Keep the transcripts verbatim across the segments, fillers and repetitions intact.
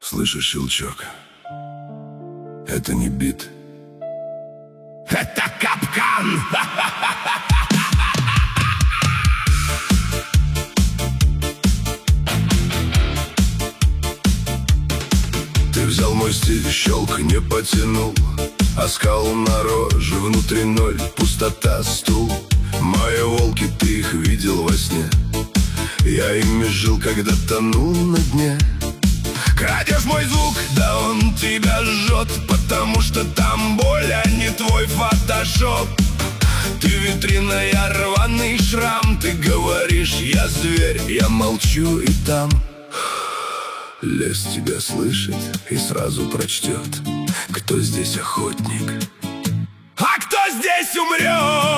Слышишь щелчок? Это не бит. Это капкан! Ты взял мой стиль, щелк не потянул. Оскал на роже, внутри ноль, пустота, стул. Мои волки, ты их видел во сне. Я ими жил, когда тонул на дне. Крадешь мой звук, да он тебя жжет, потому что там боль, а не твой фотошоп. Ты витрина, я рваный шрам. Ты говоришь, я зверь, я молчу, и там лес тебя слышит и сразу прочтет, кто здесь охотник, а кто здесь умрет.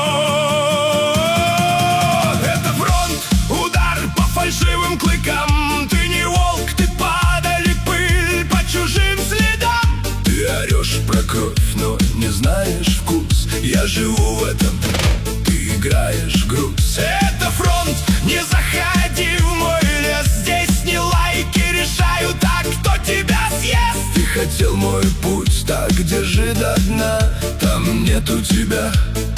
Это фронт, удар по фальшивым клыкам. Ты не волк, ты падаль и пыль по чужим следам. Ты орешь про кровь, но не знаешь вкус. Я живу в этом, ты играешь груз. Это фронт, не заходи в мой лес. Здесь не лайки решают, а кто тебя съест. Ты хотел мой путь, так держи до дна. Там нету тебя,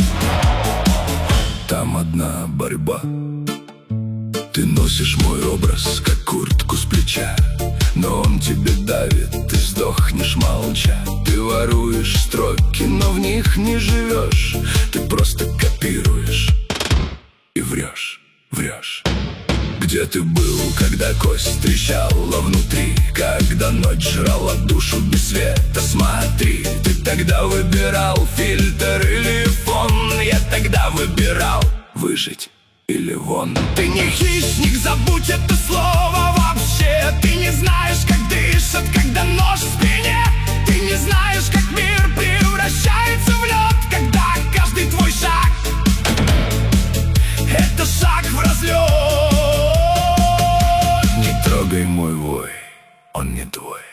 там одна борьба. Ты носишь мой образ, как куртку с плеча, но он тебе давит, ты сдохнешь молча. Ты воруешь строки, но в них не живешь. Ты просто копируешь и врешь, врешь. Где ты был, когда кость трещала внутри, когда ночь жрала душу без света? Смотри, ты тогда выбирал фильтр или фон. Я тогда выбирал выжить или вон. Ты не хищник, забудь это слово вообще. Ты не знаешь, как дышат, когда нож в спине. Ты не знаешь, как мир превращается в лед, когда каждый твой шаг — это шаг в разлет. Не трогай мой вой, он не твой.